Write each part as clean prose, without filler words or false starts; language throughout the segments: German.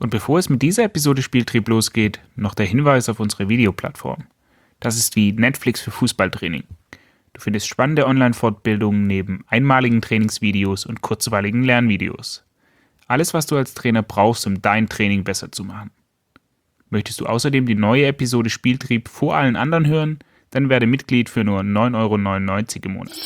Und bevor es mit dieser Episode Spieltrieb losgeht, noch der Hinweis auf unsere Videoplattform. Das ist wie Netflix für Fußballtraining. Du findest spannende Online-Fortbildungen neben einmaligen Trainingsvideos und kurzweiligen Lernvideos. Alles, was du als Trainer brauchst, um dein Training besser zu machen. Möchtest du außerdem die neue Episode Spieltrieb vor allen anderen hören? Dann werde Mitglied für nur 9,99 € im Monat.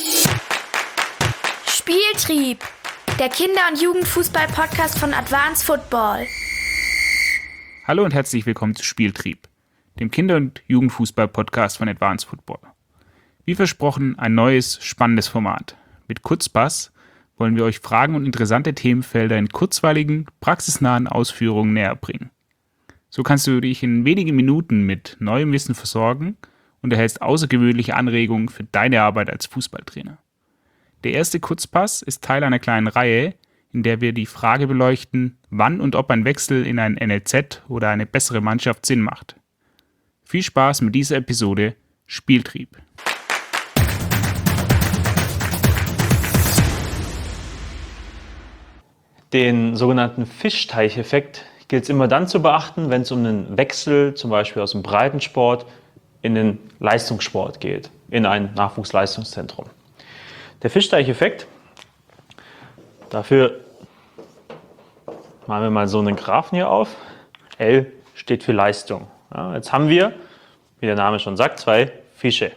Spieltrieb, der Kinder- und Jugendfußball-Podcast von Advanced Football. Hallo und herzlich willkommen zu Spieltrieb, dem Kinder- und Jugendfußball-Podcast von Advanced Football. Wie versprochen, ein neues, spannendes Format. Mit Kurzpass wollen wir euch Fragen und interessante Themenfelder in kurzweiligen, praxisnahen Ausführungen näher bringen. So kannst du dich in wenigen Minuten mit neuem Wissen versorgen und erhältst außergewöhnliche Anregungen für deine Arbeit als Fußballtrainer. Der erste Kurzpass ist Teil einer kleinen Reihe, in der wir die Frage beleuchten, wann und ob ein Wechsel in ein NLZ oder eine bessere Mannschaft Sinn macht. Viel Spaß mit dieser Episode Spieltrieb. Den sogenannten Fischteicheffekt gilt es immer dann zu beachten, wenn es um einen Wechsel zum Beispiel aus dem Breitensport in den Leistungssport geht, in ein Nachwuchsleistungszentrum. Der Fischteicheffekt, dafür machen wir mal so einen Graphen hier auf. L steht für Leistung. Ja, jetzt haben wir, wie der Name schon sagt, zwei Fische.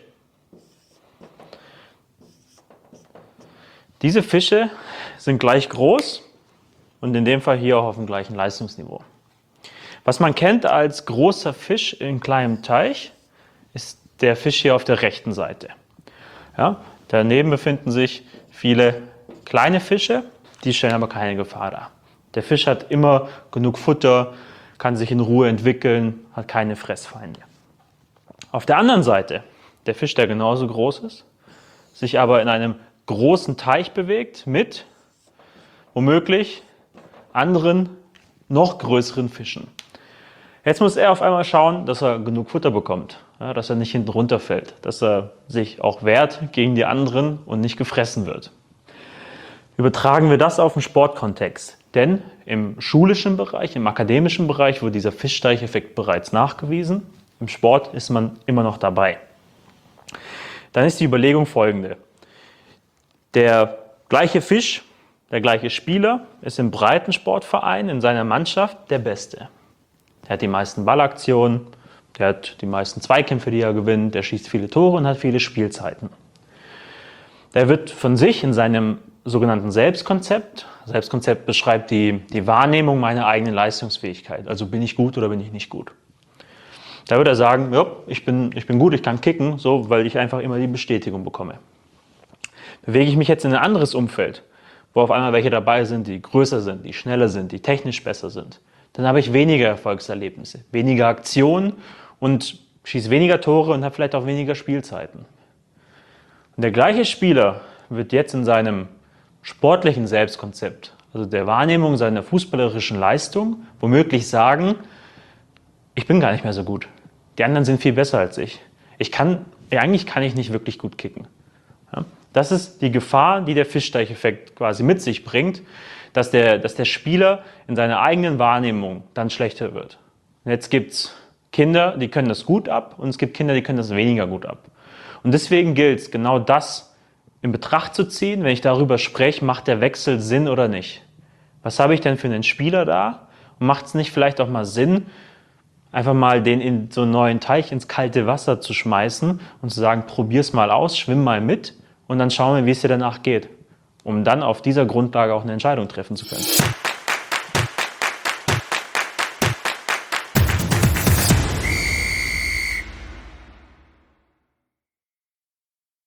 Diese Fische sind gleich groß und in dem Fall hier auch auf dem gleichen Leistungsniveau. Was man kennt als großer Fisch in kleinem Teich, ist der Fisch hier auf der rechten Seite. Ja, daneben befinden sich viele kleine Fische, die stellen aber keine Gefahr dar. Der Fisch hat immer genug Futter, kann sich in Ruhe entwickeln, hat keine Fressfeinde. Auf der anderen Seite, der Fisch, der genauso groß ist, sich aber in einem großen Teich bewegt mit womöglich anderen, noch größeren Fischen. Jetzt muss er auf einmal schauen, dass er genug Futter bekommt, ja, dass er nicht hinten runterfällt, dass er sich auch wehrt gegen die anderen und nicht gefressen wird. Übertragen wir das auf den Sportkontext, denn im schulischen Bereich, im akademischen Bereich wurde dieser Fischteicheffekt bereits nachgewiesen, im Sport ist man immer noch dabei. Dann ist die Überlegung folgende: Der gleiche Fisch, der gleiche Spieler ist im Breitensportverein in seiner Mannschaft der Beste. Er hat die meisten Ballaktionen, der hat die meisten Zweikämpfe, die er gewinnt, der schießt viele Tore und hat viele Spielzeiten. Der wird von sich in seinem sogenannten Selbstkonzept beschreibt die Wahrnehmung meiner eigenen Leistungsfähigkeit. Also bin ich gut oder bin ich nicht gut. Da wird er sagen, ja, ich bin gut, ich kann kicken, so, weil ich einfach immer die Bestätigung bekomme. Bewege ich mich jetzt in ein anderes Umfeld, wo auf einmal welche dabei sind, die größer sind, die schneller sind, die technisch besser sind, dann habe ich weniger Erfolgserlebnisse, weniger Aktionen und schieße weniger Tore und habe vielleicht auch weniger Spielzeiten. Und der gleiche Spieler wird jetzt in seinem sportlichen Selbstkonzept, also der Wahrnehmung seiner fußballerischen Leistung, womöglich sagen, ich bin gar nicht mehr so gut. Die anderen sind viel besser als ich. Eigentlich kann ich nicht wirklich gut kicken. Ja? Das ist die Gefahr, die der Fischteicheffekt quasi mit sich bringt, dass der Spieler in seiner eigenen Wahrnehmung dann schlechter wird. Und jetzt gibt es Kinder, die können das gut ab und es gibt Kinder, die können das weniger gut ab. Und deswegen gilt es, genau das in Betracht zu ziehen, wenn ich darüber spreche, macht der Wechsel Sinn oder nicht. Was habe ich denn für einen Spieler da? Und macht es nicht vielleicht auch mal Sinn, einfach mal den in so einen neuen Teich ins kalte Wasser zu schmeißen und zu sagen, probier's mal aus, schwimm mal mit und dann schauen wir, wie es dir danach geht, um dann auf dieser Grundlage auch eine Entscheidung treffen zu können.